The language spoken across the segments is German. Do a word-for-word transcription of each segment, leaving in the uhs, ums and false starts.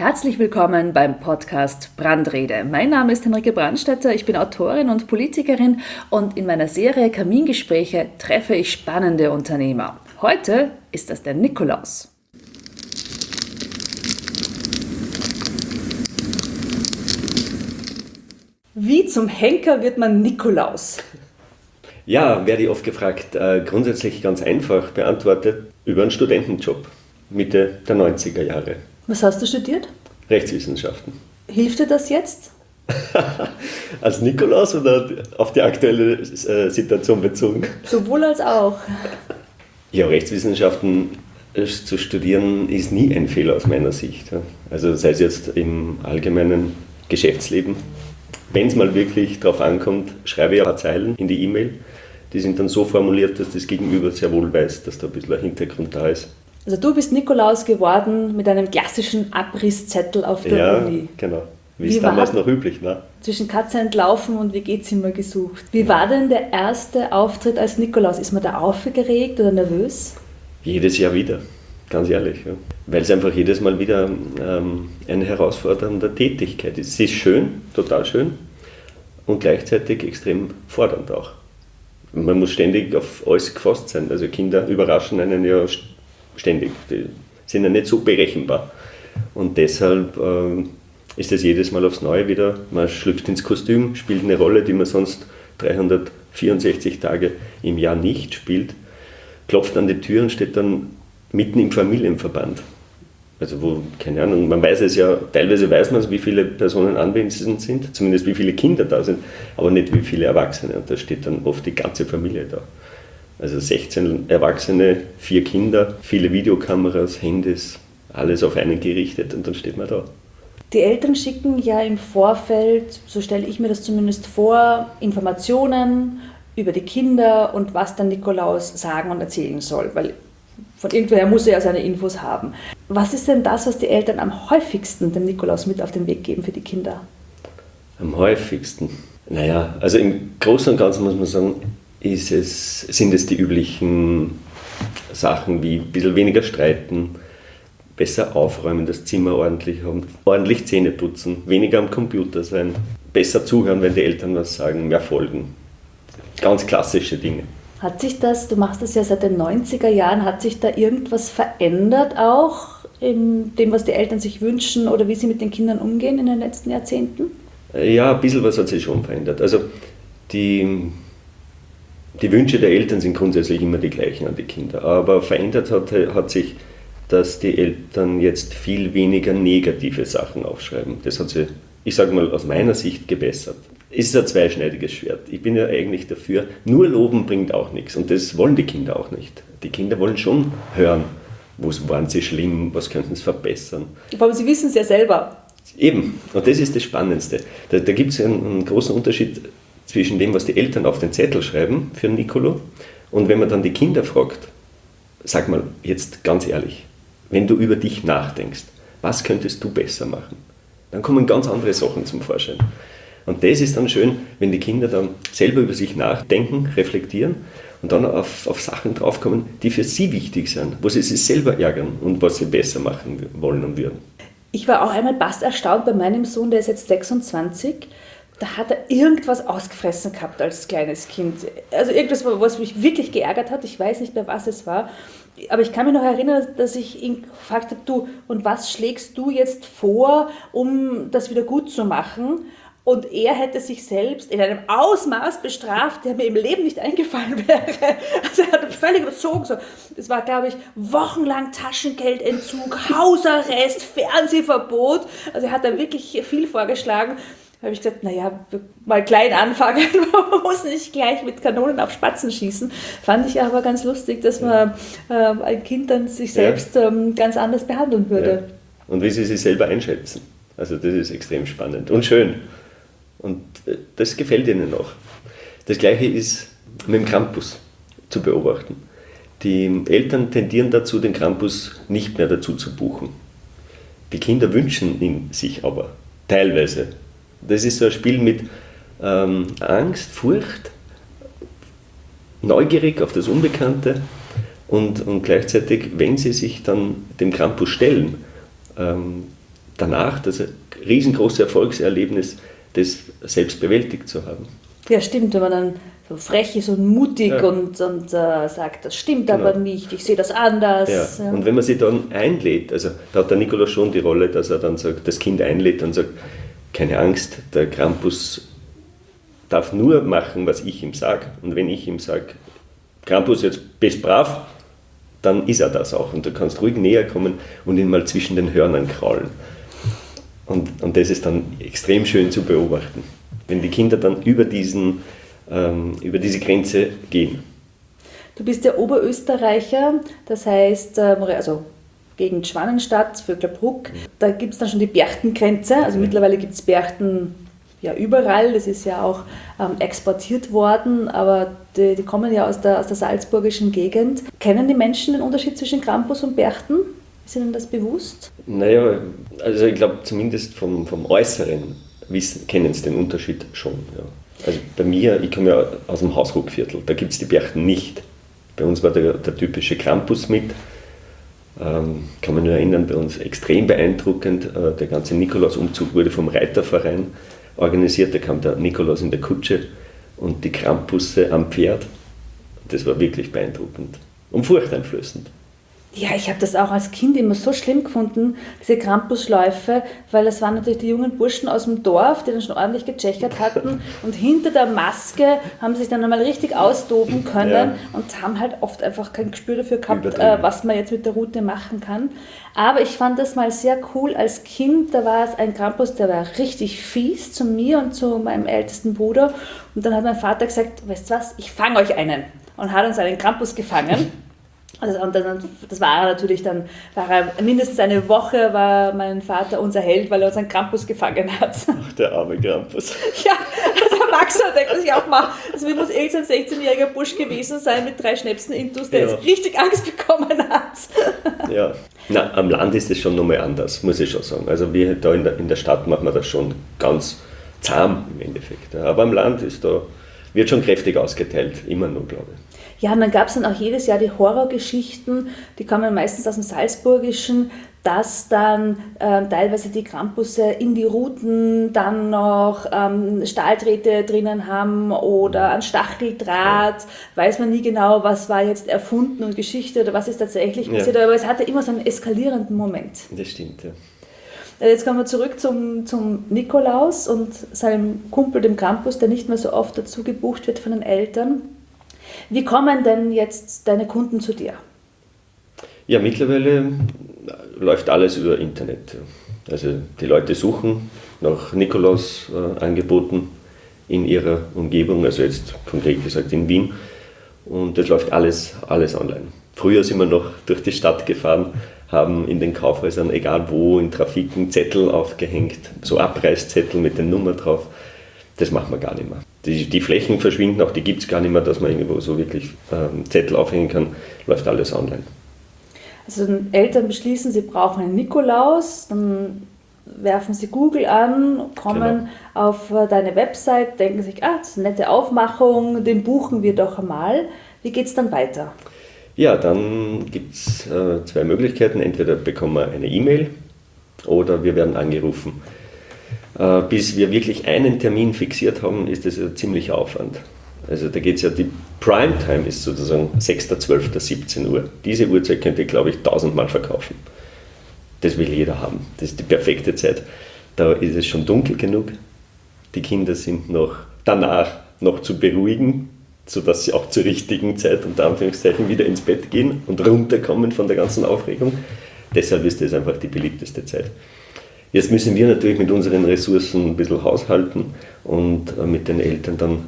Herzlich willkommen beim Podcast Brandrede. Mein Name ist Henrike Brandstätter, ich bin Autorin und Politikerin und in meiner Serie Kamingespräche treffe ich spannende Unternehmer. Heute ist das der Nikolaus. Wie zum Henker wird man Nikolaus? Ja, werde ich oft gefragt. Äh, grundsätzlich ganz einfach beantwortet, über einen Studentenjob, Mitte der neunziger Jahre. Was hast du studiert? Rechtswissenschaften. Hilft dir das jetzt? Als Nikolaus oder auf die aktuelle äh, Situation bezogen? Sowohl als auch. Ja, Rechtswissenschaften zu studieren ist nie ein Fehler aus meiner Sicht. Also sei es jetzt im allgemeinen Geschäftsleben. Wenn es mal wirklich darauf ankommt, schreibe ich ein paar Zeilen in die E-Mail. Die sind dann so formuliert, dass das Gegenüber sehr wohl weiß, dass da ein bisschen ein Hintergrund da ist. Also du bist Nikolaus geworden mit einem klassischen Abrisszettel auf der ja, Uni. Ja, genau. Wie, Wie ist damals noch üblich, ne? Zwischen Katze entlaufen und W G-Zimmer gesucht. Wie war denn der erste Auftritt als Nikolaus? Ist man da aufgeregt oder nervös? Jedes Jahr wieder, ganz ehrlich. Ja. Weil es einfach jedes Mal wieder ähm, eine herausfordernde Tätigkeit ist. Es ist schön, total schön und gleichzeitig extrem fordernd auch. Man muss ständig auf alles gefasst sein. Also Kinder überraschen einen ja ständig. Die sind ja nicht so berechenbar. Und deshalb äh, ist es jedes Mal aufs Neue wieder. Man schlüpft ins Kostüm, spielt eine Rolle, die man sonst dreihundertvierundsechzig Tage im Jahr nicht spielt, klopft an die Tür und steht dann mitten im Familienverband. Also wo, keine Ahnung, man weiß es ja, teilweise weiß man es, wie viele Personen anwesend sind, zumindest wie viele Kinder da sind, aber nicht wie viele Erwachsene. Und da steht dann oft die ganze Familie da. Also sechzehn Erwachsene, vier Kinder, viele Videokameras, Handys, alles auf einen gerichtet und dann steht man da. Die Eltern schicken ja im Vorfeld, so stelle ich mir das zumindest vor, Informationen über die Kinder und was dann Nikolaus sagen und erzählen soll, weil von irgendwoher muss er ja seine Infos haben. Was ist denn das, was die Eltern am häufigsten dem Nikolaus mit auf den Weg geben für die Kinder? Am häufigsten? Naja, also im Großen und Ganzen muss man sagen, ist es, sind es die üblichen Sachen wie ein bisschen weniger streiten, besser aufräumen, das Zimmer ordentlich haben, ordentlich Zähne putzen, weniger am Computer sein, besser zuhören, wenn die Eltern was sagen, mehr folgen. Ganz klassische Dinge. Hat sich das, du machst das ja seit den neunziger Jahren, hat sich da irgendwas verändert auch in dem, was die Eltern sich wünschen oder wie sie mit den Kindern umgehen in den letzten Jahrzehnten? Ja, ein bisschen was hat sich schon verändert. Also die, die Wünsche der Eltern sind grundsätzlich immer die gleichen an die Kinder, aber verändert hat, hat sich, dass die Eltern jetzt viel weniger negative Sachen aufschreiben. Das hat sich, ich sage mal, aus meiner Sicht gebessert. Es ist ein zweischneidiges Schwert. Ich bin ja eigentlich dafür, nur loben bringt auch nichts. Und das wollen die Kinder auch nicht. Die Kinder wollen schon hören, wo waren sie schlimm, was könnten sie verbessern. Aber sie wissen es ja selber. Eben, und das ist das Spannendste. Da, da gibt es einen, einen großen Unterschied zwischen dem, was die Eltern auf den Zettel schreiben für Nicolo, und wenn man dann die Kinder fragt, sag mal jetzt ganz ehrlich, wenn du über dich nachdenkst, was könntest du besser machen? Dann kommen ganz andere Sachen zum Vorschein. Und das ist dann schön, wenn die Kinder dann selber über sich nachdenken, reflektieren und dann auf, auf Sachen draufkommen, die für sie wichtig sind, wo sie sich selber ärgern und was sie besser machen wollen und würden. Ich war auch einmal fast erstaunt bei meinem Sohn, der ist jetzt sechsundzwanzig. Da hat er irgendwas ausgefressen gehabt als kleines Kind. Also irgendwas, was mich wirklich geärgert hat. Ich weiß nicht mehr, was es war. Aber ich kann mich noch erinnern, dass ich ihn gefragt habe, du, und was schlägst du jetzt vor, um das wieder gut zu machen? Und er hätte sich selbst in einem Ausmaß bestraft, der mir im Leben nicht eingefallen wäre. Also er hat völlig überzogen. So. Es war, glaube ich, wochenlang Taschengeldentzug, Hausarrest, Fernsehverbot. Also er hat da wirklich viel vorgeschlagen. Da habe ich gesagt, naja, mal klein anfangen, man muss nicht gleich mit Kanonen auf Spatzen schießen. Fand ich aber ganz lustig, dass man äh, ein Kind dann sich selbst ja. ähm, ganz anders behandeln würde. Ja. Und wie sie sich selber einschätzen. Also das ist extrem spannend und schön. Und das gefällt ihnen auch. Das Gleiche ist mit dem Krampus zu beobachten. Die Eltern tendieren dazu, den Krampus nicht mehr dazu zu buchen. Die Kinder wünschen ihn sich aber, teilweise. Das ist so ein Spiel mit ähm, Angst, Furcht, neugierig auf das Unbekannte und, und gleichzeitig, wenn sie sich dann dem Krampus stellen, ähm, danach das riesengroße Erfolgserlebnis, das selbst bewältigt zu haben. Ja, stimmt, wenn man dann so frech ist und mutig ja. und, und äh, sagt, das stimmt genau. aber nicht, ich sehe das anders. Ja. Ja. Und wenn man sie dann einlädt, also da hat der Nikolaus schon die Rolle, dass er dann sagt, das Kind einlädt und sagt, keine Angst, der Krampus darf nur machen, was ich ihm sage. Und wenn ich ihm sage, Krampus, jetzt bist brav, dann ist er das auch. Und du kannst ruhig näher kommen und ihn mal zwischen den Hörnern kraulen. Und, und das ist dann extrem schön zu beobachten, wenn die Kinder dann über, diesen, ähm, über diese Grenze gehen. Du bist ja Oberösterreicher, das heißt, also Gegend Schwanenstadt, Vöcklerbruck, da gibt es dann schon die Berchtengrenze, also mittlerweile gibt es Berchten ja überall, das ist ja auch ähm, exportiert worden, aber die, die kommen ja aus der, aus der salzburgischen Gegend. Kennen die Menschen den Unterschied zwischen Krampus und Berchten? Ist Ihnen das bewusst? Naja, also ich glaube zumindest vom, vom Äußeren wissen, kennen sie den Unterschied schon. Ja. Also bei mir, ich komme ja aus dem Hausruckviertel, da gibt es die Berchten nicht. Bei uns war der, der typische Krampus mit. Ähm, kann man nur erinnern, bei uns extrem beeindruckend. Äh, der ganze Nikolausumzug wurde vom Reiterverein organisiert. Da kam der Nikolaus in der Kutsche und die Krampusse am Pferd. Das war wirklich beeindruckend und furchteinflößend. Ja, ich habe das auch als Kind immer so schlimm gefunden, diese Krampusläufe, weil das waren natürlich die jungen Burschen aus dem Dorf, die dann schon ordentlich gechechert hatten und hinter der Maske haben sie sich dann einmal richtig austoben können ja. und haben halt oft einfach kein Gespür dafür gehabt, äh, was man jetzt mit der Route machen kann. Aber ich fand das mal sehr cool als Kind, da war es ein Krampus, der war richtig fies zu mir und zu meinem ältesten Bruder und dann hat mein Vater gesagt, weißt du was, ich fange euch einen und hat uns einen Krampus gefangen. Also, und dann, das war er natürlich dann, war er mindestens eine Woche war mein Vater unser Held, weil er uns einen Krampus gefangen hat. Ach, der arme Krampus. Ja, also Max denkt sich auch mal, also wie muss irgendein sechzehnjähriger Bursch gewesen sein mit drei Schnäpsen intus, der ja. jetzt richtig Angst bekommen hat. Ja, na, am Land ist es schon nochmal anders, muss ich schon sagen. Also wir da in der, in der Stadt machen wir das schon ganz zahm im Endeffekt. Aber am Land ist da, wird schon kräftig ausgeteilt, immer nur, glaube ich. Ja, und dann gab es dann auch jedes Jahr die Horrorgeschichten, die kamen meistens aus dem Salzburgischen, dass dann äh, teilweise die Krampusse in die Routen dann noch ähm, Stahldrähte drinnen haben oder ein Stacheldraht, weiß man nie genau, was war jetzt erfunden und Geschichte oder was ist tatsächlich passiert, ja. aber es hatte immer so einen eskalierenden Moment. Das stimmt, ja. Jetzt kommen wir zurück zum, zum Nikolaus und seinem Kumpel, dem Krampus, der nicht mehr so oft dazu gebucht wird von den Eltern. Wie kommen denn jetzt deine Kunden zu dir? Ja, mittlerweile läuft alles über Internet. Also die Leute suchen nach Nikolaus-Angeboten in ihrer Umgebung, also jetzt konkret gesagt in Wien. Und das läuft alles, alles online. Früher sind wir noch durch die Stadt gefahren, haben in den Kaufhäusern, egal wo, in Trafiken Zettel aufgehängt, so Abreißzettel mit den Nummern drauf. Das machen wir gar nicht mehr. Die, die Flächen verschwinden, auch die gibt es gar nicht mehr, dass man irgendwo so wirklich ähm, Zettel aufhängen kann, läuft alles online. Also wenn Eltern beschließen, sie brauchen einen Nikolaus, dann werfen sie Google an, kommen genau. auf deine Website, denken sich, ah, das ist eine nette Aufmachung, den buchen wir doch einmal. Wie geht es dann weiter? Ja, dann gibt es äh, zwei Möglichkeiten. Entweder bekommen wir eine E-Mail oder wir werden angerufen. Äh, bis wir wirklich einen Termin fixiert haben, ist das ein ziemlicher Aufwand. Also da geht es ja, die Primetime ist sozusagen sechster zwölfter siebzehn Uhr. Diese Uhrzeit könnt ihr, glaube ich, tausendmal verkaufen. Das will jeder haben. Das ist die perfekte Zeit. Da ist es schon dunkel genug. Die Kinder sind noch danach noch zu beruhigen, sodass sie auch zur richtigen Zeit, unter Anführungszeichen, wieder ins Bett gehen und runterkommen von der ganzen Aufregung. Deshalb ist das einfach die beliebteste Zeit. Jetzt müssen wir natürlich mit unseren Ressourcen ein bisschen haushalten und mit den Eltern dann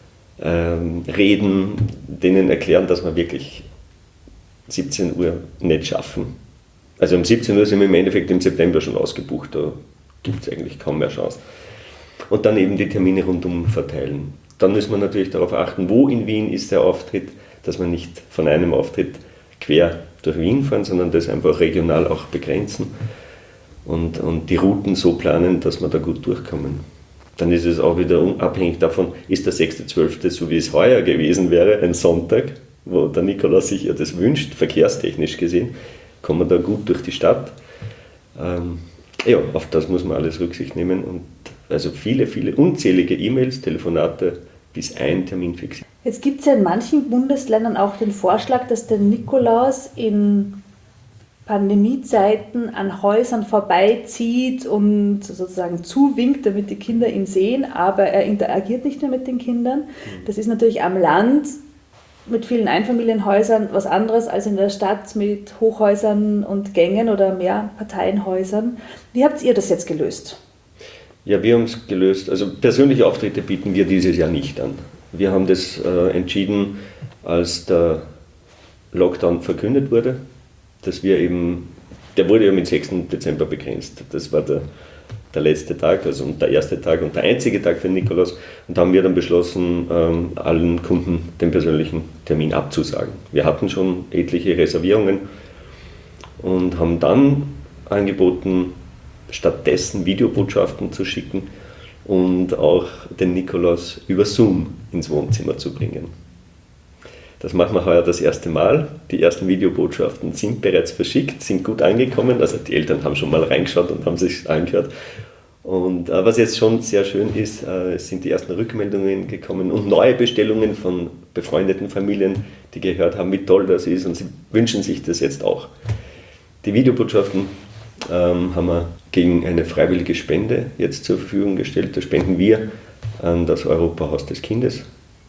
ähm, reden, denen erklären, dass wir wirklich siebzehn Uhr nicht schaffen. Also um siebzehn Uhr sind wir im Endeffekt im September schon ausgebucht, da gibt es eigentlich kaum mehr Chance. Und dann eben die Termine rundum verteilen. Dann müssen wir natürlich darauf achten, wo in Wien ist der Auftritt, dass wir nicht von einem Auftritt quer durch Wien fahren, sondern das einfach regional auch begrenzen und, und die Routen so planen, dass wir da gut durchkommen. Dann ist es auch wieder abhängig davon, ist der sechster zwölfter so wie es heuer gewesen wäre, ein Sonntag, wo der Nikolaus sich ja das wünscht, verkehrstechnisch gesehen, kommen wir da gut durch die Stadt. Ähm, Ja, auf das muss man alles Rücksicht nehmen und also viele, viele unzählige E-Mails, Telefonate, bis ein Termin fixiert. Jetzt gibt es ja in manchen Bundesländern auch den Vorschlag, dass der Nikolaus in Pandemiezeiten an Häusern vorbeizieht und sozusagen zuwinkt, damit die Kinder ihn sehen, aber er interagiert nicht mehr mit den Kindern. Das ist natürlich am Land mit vielen Einfamilienhäusern was anderes als in der Stadt mit Hochhäusern und Gängen oder Mehrparteienhäusern. Wie habt ihr das jetzt gelöst? Ja, wir haben es gelöst. Also persönliche Auftritte bieten wir dieses Jahr nicht an. Wir haben das äh, entschieden, als der Lockdown verkündet wurde, dass wir eben, der wurde ja mit sechsten Dezember begrenzt. Das war der, der letzte Tag, also der erste Tag und der einzige Tag für Nikolaus. Und da haben wir dann beschlossen, ähm, allen Kunden den persönlichen Termin abzusagen. Wir hatten schon etliche Reservierungen und haben dann angeboten, stattdessen Videobotschaften zu schicken und auch den Nikolaus über Zoom ins Wohnzimmer zu bringen. Das machen wir heuer das erste Mal. Die ersten Videobotschaften sind bereits verschickt, sind gut angekommen. Also die Eltern haben schon mal reingeschaut und haben sich angehört. Und äh, was jetzt schon sehr schön ist, äh, es sind die ersten Rückmeldungen gekommen und neue Bestellungen von befreundeten Familien, die gehört haben, wie toll das ist und sie wünschen sich das jetzt auch. Die Videobotschaften ähm, haben wir gegen eine freiwillige Spende jetzt zur Verfügung gestellt. Da spenden wir an das Europahaus des Kindes.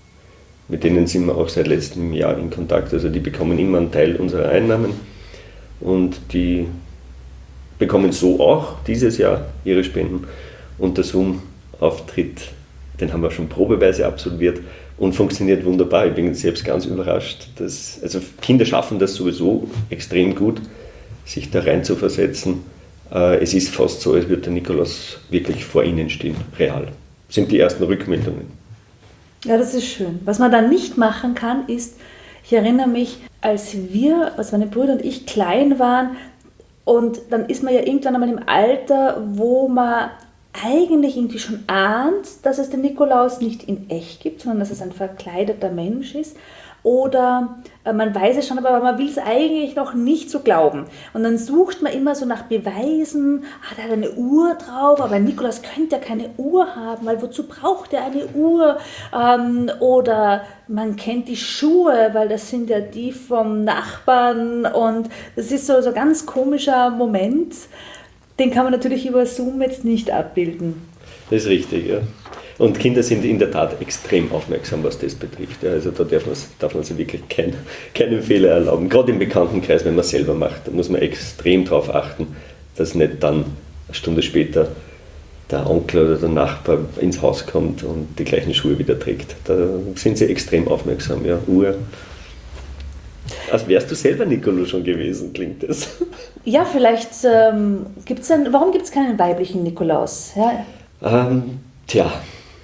Mit denen sind wir auch seit letztem Jahr in Kontakt. Also die bekommen immer einen Teil unserer Einnahmen und die bekommen so auch dieses Jahr ihre Spenden. Und der Zoom-Auftritt, den haben wir schon probeweise absolviert und funktioniert wunderbar. Ich bin selbst ganz überrascht. Dass, also Kinder schaffen das sowieso extrem gut, sich da rein zu versetzen. Es ist fast so, als würde der Nikolaus wirklich vor ihnen stehen, real. Das sind die ersten Rückmeldungen. Ja, das ist schön. Was man dann nicht machen kann, ist, ich erinnere mich, als wir, als meine Brüder und ich klein waren, und dann ist man ja irgendwann einmal im Alter, wo man eigentlich irgendwie schon ahnt, dass es den Nikolaus nicht in echt gibt, sondern dass es ein verkleideter Mensch ist. Oder äh, man weiß es schon, aber man will es eigentlich noch nicht so glauben. Und dann sucht man immer so nach Beweisen, ah, der hat eine Uhr drauf, aber Nikolaus könnte ja keine Uhr haben, weil wozu braucht er eine Uhr? Ähm, oder man kennt die Schuhe, weil das sind ja die vom Nachbarn. Und das ist so, so ein ganz komischer Moment, den kann man natürlich über Zoom jetzt nicht abbilden. Das ist richtig, ja. Und Kinder sind in der Tat extrem aufmerksam, was das betrifft. Ja, also da darf man, darf man sich wirklich kein, keinen Fehler erlauben. Gerade im Bekanntenkreis, wenn man es selber macht, da muss man extrem darauf achten, dass nicht dann eine Stunde später der Onkel oder der Nachbar ins Haus kommt und die gleichen Schuhe wieder trägt. Da sind sie extrem aufmerksam. Ja, Uhr. Als wärst du selber Nikolaus schon gewesen, klingt das. Ja, vielleicht ähm, gibt es einen, warum gibt es keinen weiblichen Nikolaus? Ja. Ähm, tja,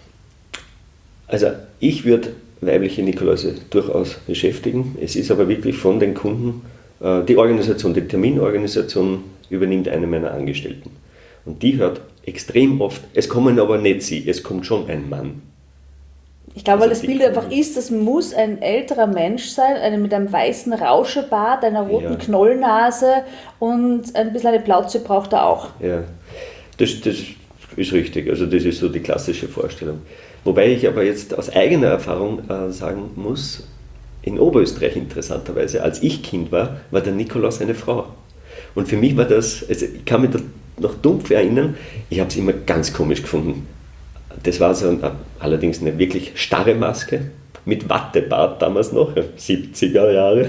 also ich würde weibliche Nikoläuse durchaus beschäftigen. Es ist aber wirklich von den Kunden, äh, die Organisation, die Terminorganisation übernimmt eine meiner Angestellten. Und die hört extrem oft, es kommen aber nicht sie, es kommt schon ein Mann. Ich glaube, also weil das Bild einfach ist, das muss ein älterer Mensch sein, eine mit einem weißen Rauschebart, einer roten ja. Knollnase und ein bisschen eine Plauze braucht er auch. Ja, das, das ist richtig, also das ist so die klassische Vorstellung. Wobei ich aber jetzt aus eigener Erfahrung äh, sagen muss, in Oberösterreich interessanterweise, als ich Kind war, war der Nikolaus eine Frau. Und für mich war das, also ich kann mich da noch dumpf erinnern, ich habe es immer ganz komisch gefunden. Das war so eine, allerdings eine wirklich starre Maske, mit Wattebart damals noch, siebziger Jahre.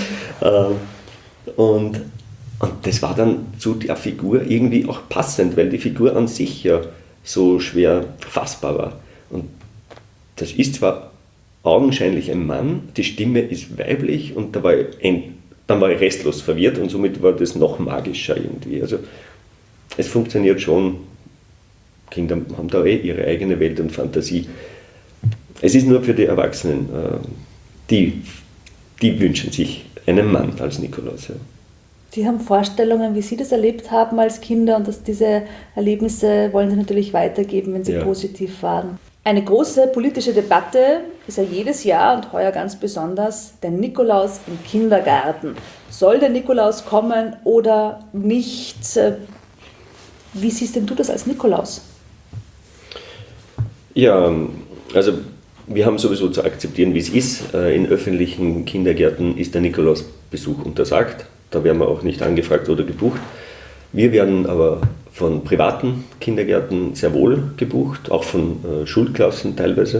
Und, und das war dann zu der Figur irgendwie auch passend, weil die Figur an sich ja so schwer fassbar war. Und das ist zwar augenscheinlich ein Mann, die Stimme ist weiblich und da war ich, dann war ich restlos verwirrt und somit war das noch magischer irgendwie. Also es funktioniert schon, Kinder haben da eh ihre eigene Welt und Fantasie. Es ist nur für die Erwachsenen, die, die wünschen sich einen Mann als Nikolaus. Ja. Die haben Vorstellungen, wie sie das erlebt haben als Kinder und dass diese Erlebnisse wollen sie natürlich weitergeben, wenn sie ja. positiv waren. Eine große politische Debatte ist ja jedes Jahr und heuer ganz besonders der Nikolaus im Kindergarten. Soll der Nikolaus kommen oder nicht? Wie siehst denn du das als Nikolaus? Ja, also wir haben sowieso zu akzeptieren, wie es ist. In öffentlichen Kindergärten ist der Nikolausbesuch untersagt. Da werden wir auch nicht angefragt oder gebucht. Wir werden aber von privaten Kindergärten sehr wohl gebucht, auch von äh, Schulklassen teilweise.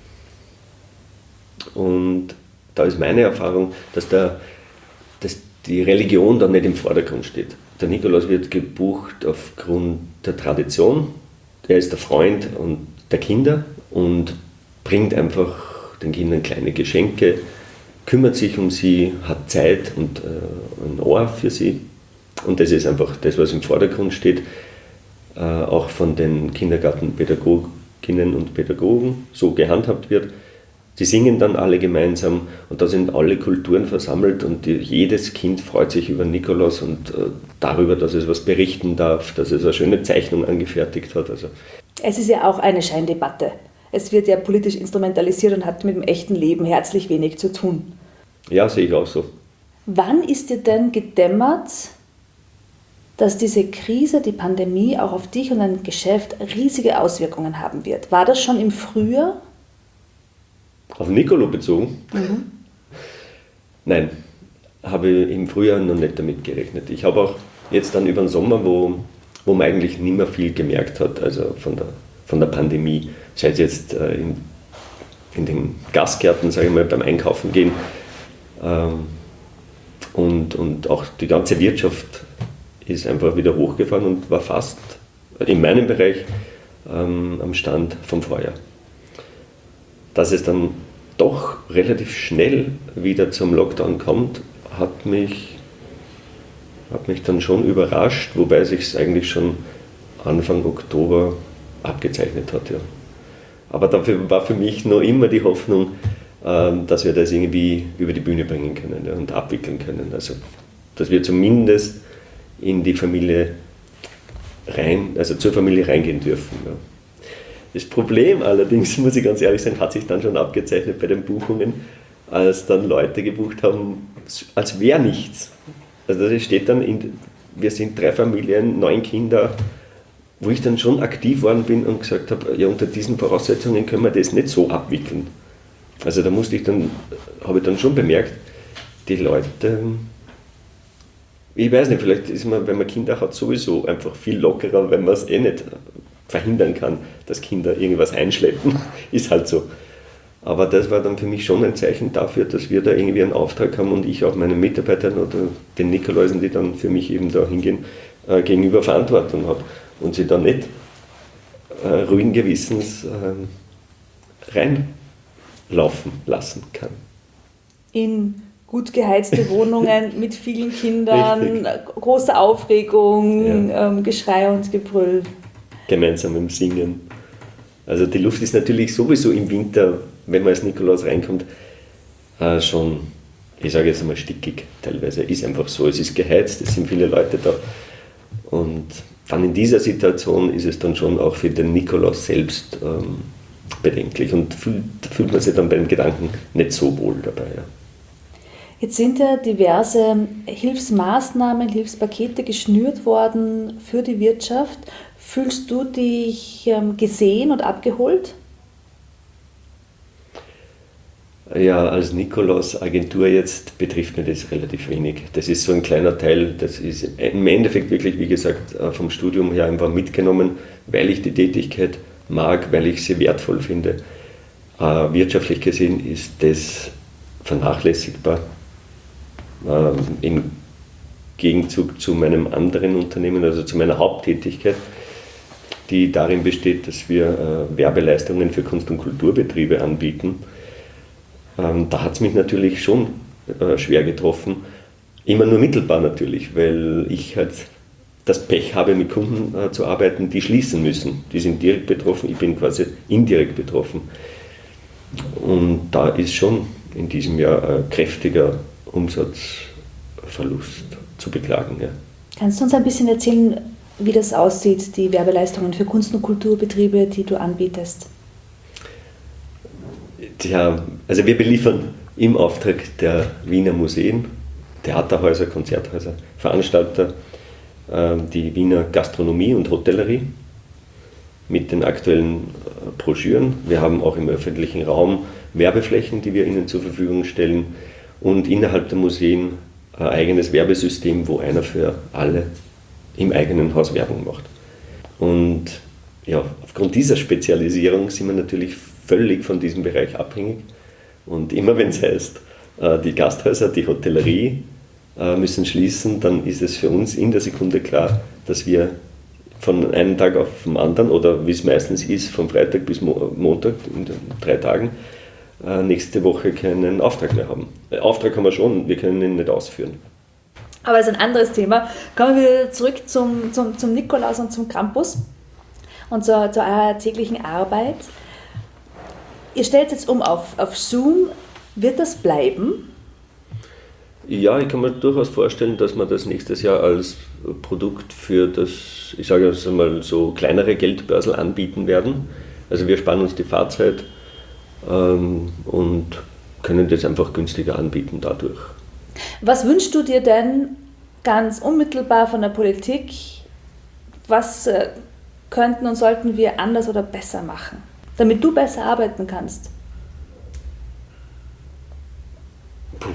Und da ist meine Erfahrung, dass, der, dass die Religion da nicht im Vordergrund steht. Der Nikolaus wird gebucht aufgrund der Tradition. Er ist der Freund und der Kinder und bringt einfach den Kindern kleine Geschenke, kümmert sich um sie, hat Zeit und äh, ein Ohr für sie. Und das ist einfach das, was im Vordergrund steht, äh, auch von den Kindergartenpädagoginnen und Pädagogen so gehandhabt wird. Die singen dann alle gemeinsam und da sind alle Kulturen versammelt und die, jedes Kind freut sich über Nikolaus und äh, darüber, dass es was berichten darf, dass es eine schöne Zeichnung angefertigt hat. Also. Es ist ja auch eine Scheindebatte. Es wird ja politisch instrumentalisiert und hat mit dem echten Leben herzlich wenig zu tun. Ja, sehe ich auch so. Wann ist dir denn gedämmert, dass diese Krise, die Pandemie auch auf dich und dein Geschäft riesige Auswirkungen haben wird? War das schon im Frühjahr? Auf Nicolo bezogen? Mhm. Nein, habe ich im Frühjahr noch nicht damit gerechnet. Ich habe auch jetzt dann über den Sommer, wo, wo man eigentlich nicht mehr viel gemerkt hat, also von der, von der Pandemie, sei es jetzt äh, in, in den Gastgärten, sage ich mal, beim Einkaufen gehen ähm, und, und auch die ganze Wirtschaft ist einfach wieder hochgefahren und war fast in meinem Bereich ähm, am Stand vom Vorjahr. Dass es dann doch relativ schnell wieder zum Lockdown kommt, hat mich, hat mich dann schon überrascht, wobei sich es eigentlich schon Anfang Oktober abgezeichnet hat. Ja. Aber dafür war für mich noch immer die Hoffnung, ähm, dass wir das irgendwie über die Bühne bringen können, ja, und abwickeln können. Also, dass wir zumindest in die Familie rein, also zur Familie reingehen dürfen. Ja. Das Problem allerdings, muss ich ganz ehrlich sagen, hat sich dann schon abgezeichnet bei den Buchungen, als dann Leute gebucht haben, als wäre nichts. Also das steht dann, in, wir sind drei Familien, neun Kinder, wo ich dann schon aktiv worden bin und gesagt habe, ja, unter diesen Voraussetzungen können wir das nicht so abwickeln. Also da musste ich dann, habe ich dann schon bemerkt, die Leute, ich weiß nicht, vielleicht ist man, wenn man Kinder hat, sowieso einfach viel lockerer, wenn man es eh nicht verhindern kann, dass Kinder irgendwas einschleppen, ist halt so. Aber das war dann für mich schon ein Zeichen dafür, dass wir da irgendwie einen Auftrag haben und ich auch meinen Mitarbeitern oder den Nikoläusen, die dann für mich eben da hingehen, äh, gegenüber Verantwortung habe und sie da nicht äh, ruhigen Gewissens äh, reinlaufen lassen kann. In gut geheizte Wohnungen mit vielen Kindern, große Aufregung, ja. ähm, Geschrei und Gebrüll. Gemeinsam im Singen. Also die Luft ist natürlich sowieso im Winter, wenn man als Nikolaus reinkommt, äh, schon, ich sage jetzt einmal stickig teilweise. Ist einfach so, es ist geheizt, es sind viele Leute da. Und dann in dieser Situation ist es dann schon auch für den Nikolaus selbst ähm, bedenklich und fühlt, fühlt man sich dann beim Gedanken nicht so wohl dabei. Ja. Jetzt sind ja diverse Hilfsmaßnahmen, Hilfspakete geschnürt worden für die Wirtschaft. Fühlst du dich ähm, gesehen und abgeholt? Ja, als Nikolaus-Agentur jetzt betrifft mir das relativ wenig. Das ist so ein kleiner Teil, das ist im Endeffekt wirklich, wie gesagt, vom Studium her einfach mitgenommen, weil ich die Tätigkeit mag, weil ich sie wertvoll finde. Äh, wirtschaftlich gesehen ist das vernachlässigbar. Äh, im Gegenzug zu meinem anderen Unternehmen, also zu meiner Haupttätigkeit, die darin besteht, dass wir äh, Werbeleistungen für Kunst- und Kulturbetriebe anbieten. Ähm, da hat es mich natürlich schon äh, schwer getroffen, immer nur mittelbar natürlich, weil ich halt das Pech habe, mit Kunden äh, zu arbeiten, die schließen müssen. Die sind direkt betroffen, ich bin quasi indirekt betroffen. Und da ist schon in diesem Jahr ein kräftiger Umsatzverlust zu beklagen. Ja. Kannst du uns ein bisschen erzählen, wie das aussieht, die Werbeleistungen für Kunst- und Kulturbetriebe, die du anbietest? Tja, also wir beliefern im Auftrag der Wiener Museen, Theaterhäuser, Konzerthäuser, Veranstalter, die Wiener Gastronomie und Hotellerie mit den aktuellen Broschüren. Wir haben auch im öffentlichen Raum Werbeflächen, die wir ihnen zur Verfügung stellen, und innerhalb der Museen ein eigenes Werbesystem, wo einer für alle im eigenen Haus Werbung macht. Und ja, aufgrund dieser Spezialisierung sind wir natürlich völlig von diesem Bereich abhängig. Und immer wenn es heißt, die Gasthäuser, die Hotellerie müssen schließen, dann ist es für uns in der Sekunde klar, dass wir von einem Tag auf den anderen, oder wie es meistens ist, von Freitag bis Montag, in den drei Tagen, nächste Woche keinen Auftrag mehr haben. Auftrag haben wir schon, wir können ihn nicht ausführen. Aber das ist ein anderes Thema. Kommen wir wieder zurück zum, zum, zum Nikolaus und zum Krampus und zu, zu eurer täglichen Arbeit. Ihr stellt jetzt um auf, auf Zoom. Wird das bleiben? Ja, ich kann mir durchaus vorstellen, dass wir das nächstes Jahr als Produkt für das, ich sage jetzt einmal, so kleinere Geldbörsel anbieten werden. Also wir sparen uns die Fahrzeit ähm, und können das einfach günstiger anbieten dadurch. Was wünschst du dir denn ganz unmittelbar von der Politik? Was äh, könnten und sollten wir anders oder besser machen, damit du besser arbeiten kannst? Puh.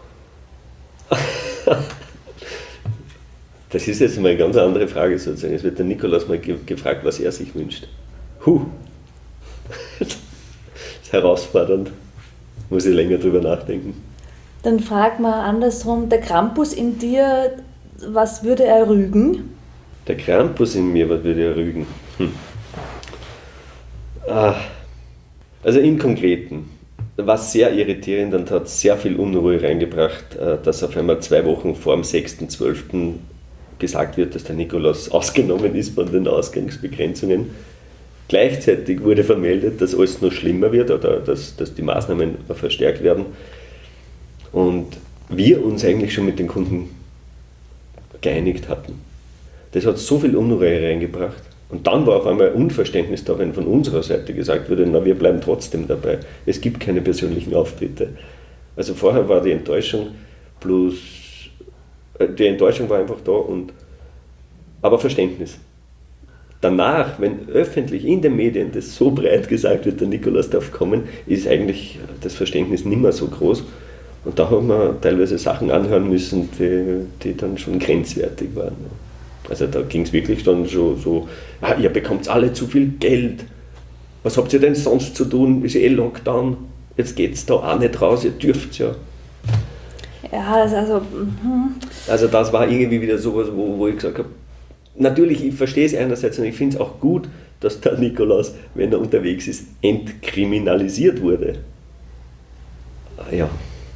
Das ist jetzt mal eine ganz andere Frage sozusagen. Es wird der Nikolaus mal ge- gefragt, was er sich wünscht. Huh. Das ist herausfordernd. Muss ich länger drüber nachdenken. Dann frag mal andersrum, der Krampus in dir, was würde er rügen? Der Krampus in mir, was würde er rügen? Hm. Ah. Also im Konkreten war es sehr irritierend und hat sehr viel Unruhe reingebracht, dass auf einmal zwei Wochen vor dem sechsten zwölften gesagt wird, dass der Nikolaus ausgenommen ist von den Ausgangsbegrenzungen. Gleichzeitig wurde vermeldet, dass alles noch schlimmer wird oder dass, dass die Maßnahmen verstärkt werden. Und wir uns eigentlich schon mit den Kunden geeinigt hatten. Das hat so viel Unruhe reingebracht. Und dann war auf einmal Unverständnis da, wenn von unserer Seite gesagt wurde, na, wir bleiben trotzdem dabei. Es gibt keine persönlichen Auftritte. Also vorher war die Enttäuschung bloß, die Enttäuschung war einfach da, und, aber Verständnis. Danach, wenn öffentlich in den Medien das so breit gesagt wird, der Nikolaus darf kommen, ist eigentlich das Verständnis nicht mehr so groß. Und da haben wir teilweise Sachen anhören müssen, die, die dann schon grenzwertig waren. Also da ging es wirklich dann schon so, ah, ihr bekommt alle zu viel Geld, was habt ihr denn sonst zu tun, ist eh Lockdown, jetzt geht es da auch nicht raus, ihr dürft ja. Ja, das also... Mm-hmm. Also das war irgendwie wieder sowas, wo, wo ich gesagt habe, natürlich, ich verstehe es einerseits und ich finde es auch gut, dass der Nikolaus, wenn er unterwegs ist, entkriminalisiert wurde. Ja.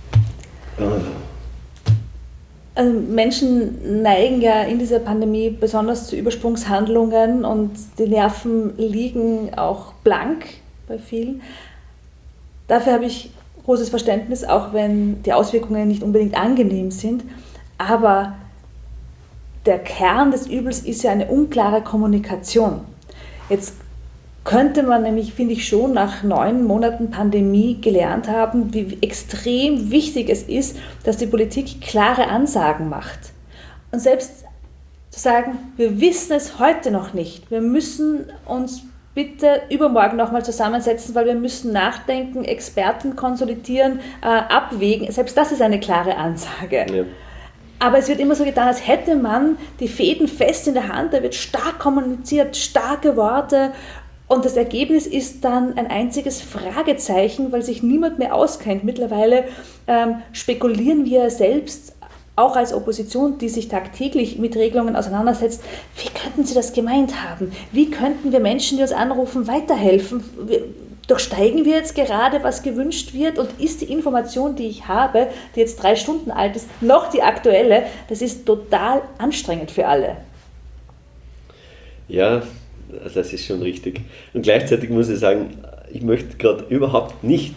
Also Menschen neigen ja in dieser Pandemie besonders zu Übersprungshandlungen und die Nerven liegen auch blank bei vielen. Dafür habe ich großes Verständnis, auch wenn die Auswirkungen nicht unbedingt angenehm sind. Aber der Kern des Übels ist ja eine unklare Kommunikation. Jetzt könnte man nämlich, finde ich, schon nach neun Monaten Pandemie gelernt haben, wie extrem wichtig es ist, dass die Politik klare Ansagen macht. Und selbst zu sagen, wir wissen es heute noch nicht, wir müssen uns bitte übermorgen nochmal zusammensetzen, weil wir müssen nachdenken, Experten konsolidieren, äh, abwägen. Selbst das ist eine klare Ansage. Ja. Aber es wird immer so getan, als hätte man die Fäden fest in der Hand, da wird stark kommuniziert, starke Worte. Und das Ergebnis ist dann ein einziges Fragezeichen, weil sich niemand mehr auskennt. Mittlerweile ähm, spekulieren wir selbst, auch als Opposition, die sich tagtäglich mit Regelungen auseinandersetzt, wie könnten sie das gemeint haben? Wie könnten wir Menschen, die uns anrufen, weiterhelfen? Durchsteigen wir jetzt gerade, was gewünscht wird? Und ist die Information, die ich habe, die jetzt drei Stunden alt ist, noch die aktuelle? Das ist total anstrengend für alle. Ja, das ist schon richtig. Und gleichzeitig muss ich sagen, ich möchte gerade überhaupt nicht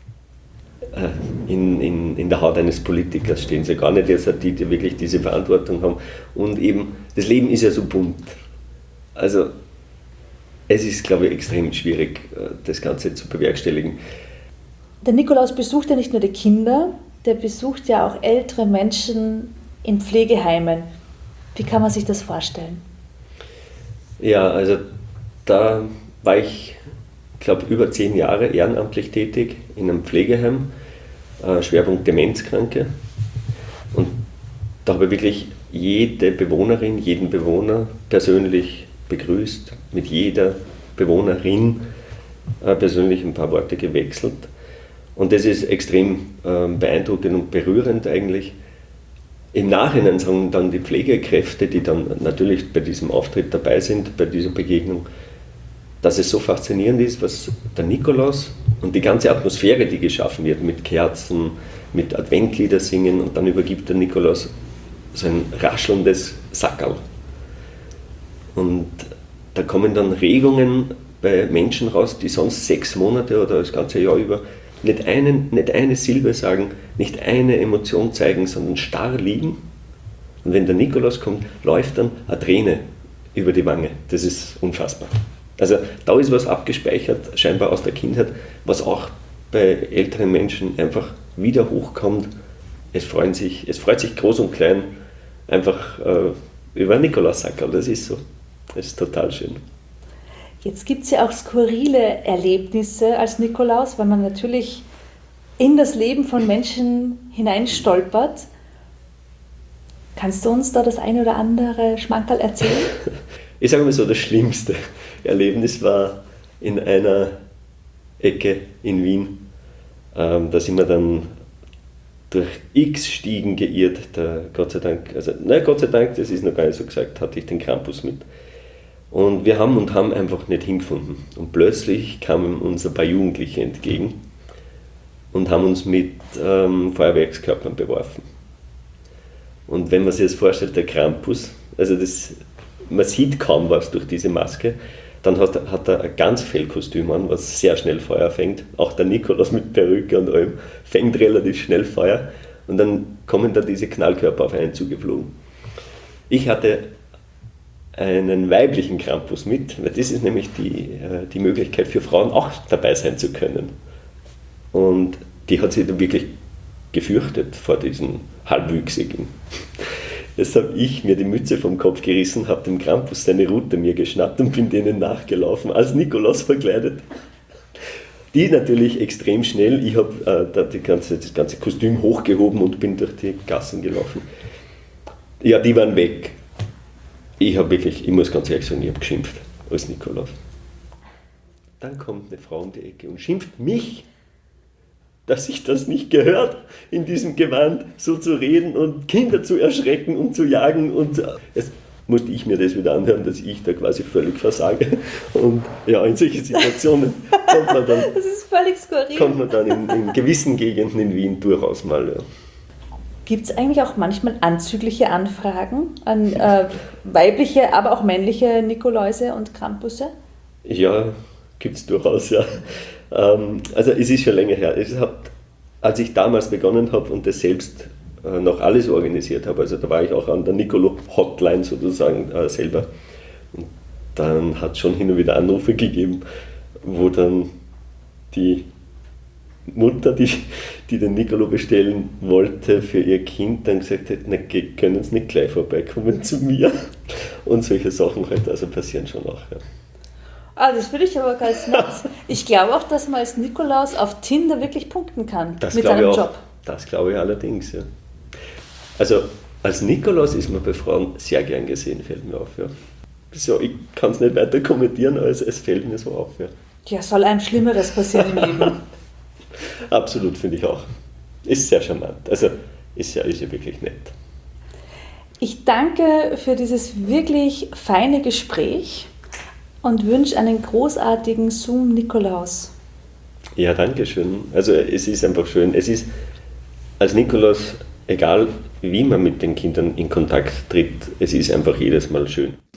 in, in, in der Haut eines Politikers stehen. Sie gar nicht jetzt die, die wirklich diese Verantwortung haben. Und eben, das Leben ist ja so bunt. Also es ist, glaube ich, extrem schwierig, das Ganze zu bewerkstelligen. Der Nikolaus besucht ja nicht nur die Kinder, der besucht ja auch ältere Menschen in Pflegeheimen. Wie kann man sich das vorstellen? Ja, also da war ich, glaube über zehn Jahre ehrenamtlich tätig in einem Pflegeheim, äh, Schwerpunkt Demenzkranke. Und da habe ich wirklich jede Bewohnerin, jeden Bewohner persönlich begrüßt, mit jeder Bewohnerin äh, persönlich ein paar Worte gewechselt. Und das ist extrem äh, beeindruckend und berührend eigentlich. Im Nachhinein sagen dann die Pflegekräfte, die dann natürlich bei diesem Auftritt dabei sind, bei dieser Begegnung, dass es so faszinierend ist, was der Nikolaus und die ganze Atmosphäre, die geschaffen wird, mit Kerzen, mit Adventlieder singen, und dann übergibt der Nikolaus so ein raschelndes Sackerl. Und da kommen dann Regungen bei Menschen raus, die sonst sechs Monate oder das ganze Jahr über nicht, einen, nicht eine Silbe sagen, nicht eine Emotion zeigen, sondern starr liegen. Und wenn der Nikolaus kommt, läuft dann eine Träne über die Wange. Das ist unfassbar. Also da ist was abgespeichert, scheinbar aus der Kindheit, was auch bei älteren Menschen einfach wieder hochkommt. Es freuen sich, es freut sich groß und klein einfach äh, über einen Nikolaus-Sackerl. Das ist so. Das ist total schön. Jetzt gibt es ja auch skurrile Erlebnisse als Nikolaus, weil man natürlich in das Leben von Menschen hineinstolpert. Kannst du uns da das eine oder andere Schmankerl erzählen? Ich sage mal so, das schlimmste Erlebnis war in einer Ecke in Wien. Ähm, da sind wir dann durch x Stiegen geirrt. Da, Gott sei Dank, also nein, Gott sei Dank, das ist noch gar nicht so gesagt, hatte ich den Krampus mit. Und wir haben und haben einfach nicht hingefunden. Und plötzlich kamen uns ein paar Jugendliche entgegen und haben uns mit ähm, Feuerwerkskörpern beworfen. Und wenn man sich das vorstellt, der Krampus, also das, man sieht kaum was durch diese Maske, dann hat, hat er ein Ganzfellkostüm an, was sehr schnell Feuer fängt. Auch der Nikolaus mit Perücke und allem fängt relativ schnell Feuer. Und dann kommen da diese Knallkörper auf einen zugeflogen. Ich hatte einen weiblichen Krampus mit, weil das ist nämlich die, die Möglichkeit für Frauen auch dabei sein zu können. Und die hat sich dann wirklich gefürchtet vor diesen Halbwüchsigen. Jetzt habe ich mir die Mütze vom Kopf gerissen, habe dem Krampus seine Rute mir geschnappt und bin denen nachgelaufen, als Nikolaus verkleidet. Die natürlich extrem schnell, ich habe äh, die ganze, das ganze Kostüm hochgehoben und bin durch die Gassen gelaufen. Ja, die waren weg. Ich habe wirklich, ich muss ganz ehrlich sagen, ich habe geschimpft als Nikolaus. Dann kommt eine Frau um die Ecke und schimpft mich, dass ich das nicht gehört, in diesem Gewand so zu reden und Kinder zu erschrecken und zu jagen. Und jetzt musste ich mir das wieder anhören, dass ich da quasi völlig versage. Und ja, in solche Situationen kommt man dann, das ist völlig skurril. Kommt man dann in, in gewissen Gegenden in Wien durchaus mal. Ja. Gibt es eigentlich auch manchmal anzügliche Anfragen an äh, weibliche, aber auch männliche Nikoläuse und Krampusse? Ja, gibt es durchaus, ja. Ähm, also es ist schon länger her. Es hat, als ich damals begonnen habe und das selbst äh, noch alles organisiert habe, also da war ich auch an der Nicolo-Hotline sozusagen äh, selber. Und dann hat es schon hin und wieder Anrufe gegeben, wo dann die Mutter, die, die den Nicolo bestellen wollte für ihr Kind, dann gesagt hat, na, können Sie nicht gleich vorbeikommen zu mir? Und solche Sachen halt, also passieren schon auch. Ja. Ah, das finde ich aber ganz nett. Ich glaube auch, dass man als Nikolaus auf Tinder wirklich punkten kann das mit seinem seinem auch, Job. Das glaube ich allerdings, ja. Also als Nikolaus ist man bei Frauen sehr gern gesehen, fällt mir auf. Ja. So, ich kann es nicht weiter kommentieren, als es fällt mir so auf. Ja, ja, soll einem Schlimmeres passieren im Leben? Absolut, finde ich auch. Ist sehr charmant. Also ist ja, ist ja wirklich nett. Ich danke für dieses wirklich feine Gespräch und wünsche einen großartigen Zoom-Nikolaus. Ja, danke schön. Also es ist einfach schön. Es ist als Nikolaus, egal wie man mit den Kindern in Kontakt tritt, es ist einfach jedes Mal schön.